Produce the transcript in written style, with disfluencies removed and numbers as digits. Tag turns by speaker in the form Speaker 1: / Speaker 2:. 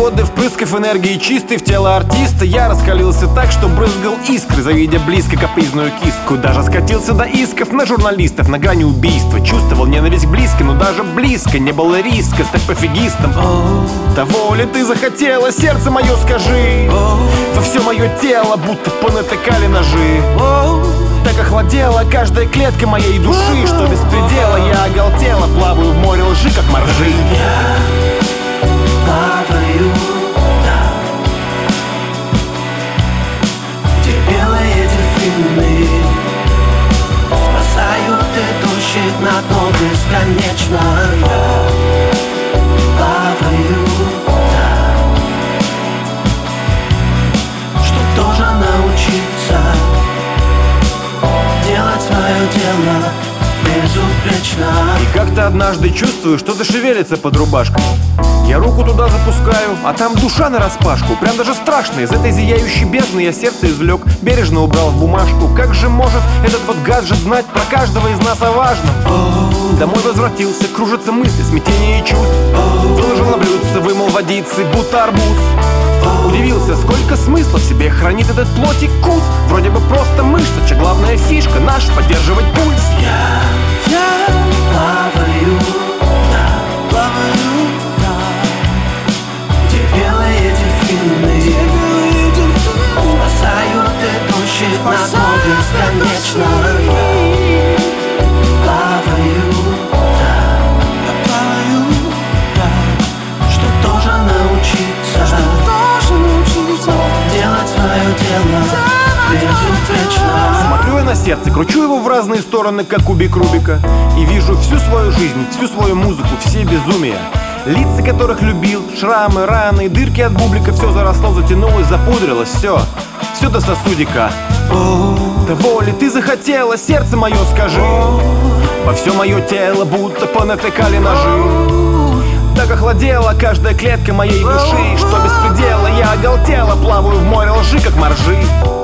Speaker 1: годы впрысков энергии чистой в тело артиста, я раскалился так, что брызгал искры, завидя близко капризную киску. Даже скатился до исков на журналистов на грани убийства. Чувствовал ненависть близко, но даже близко не было риска стать пофигистом. Того ли ты захотела, сердце мое, скажи? Во все мое тело будто понатыкали ножи. Так охладела каждая клетка моей души, что без предела я оголтела, плаваю в море лжи, как моржи.
Speaker 2: Я плаваю, да, где белые дельфины спасают идущих на дно бесконечно. Я плаваю, да, чтоб тоже научиться делать свое дело безупречно.
Speaker 1: И как-то однажды чувствую, что-то шевелится под рубашкой. Я руку туда запускаю, а там душа нараспашку. Прям даже страшно, из этой зияющей бездны я сердце извлек, бережно убрал в бумажку. Как же может этот вот гаджет знать про каждого из нас о важном? Домой возвратился, кружатся мысли, смятение и чувств. Выложил на блюдце, вымыл водицы, будто арбуз. Удивился, сколько смысла в себе хранит этот плотик кус. Вроде бы просто мышца, чья главная фишка наш поддерживать пульс.
Speaker 2: Я плаваю, да, плаваю, да, где белые дельфины спасают идущих на дно бесконечно. Плаваю, да, плаваю, да, чтоб тоже научиться делать свое дело безупречно.
Speaker 1: Смотрю я на сердце, кручу его в разные стороны, как кубик Рубика, и вижу всю свою жизнь, всю свою музыку, все безумия. Лица, которых любил, шрамы, раны, дырки от бублика. Все заросло, затянулось, запудрилось, все до сосудика. Того ли ты захотела, сердце мое, скажи? Во все мое тело будто понатыкали ножи. Так охладела каждая клетка моей души, что без предела я оголтела, плаваю в море лжи, как моржи.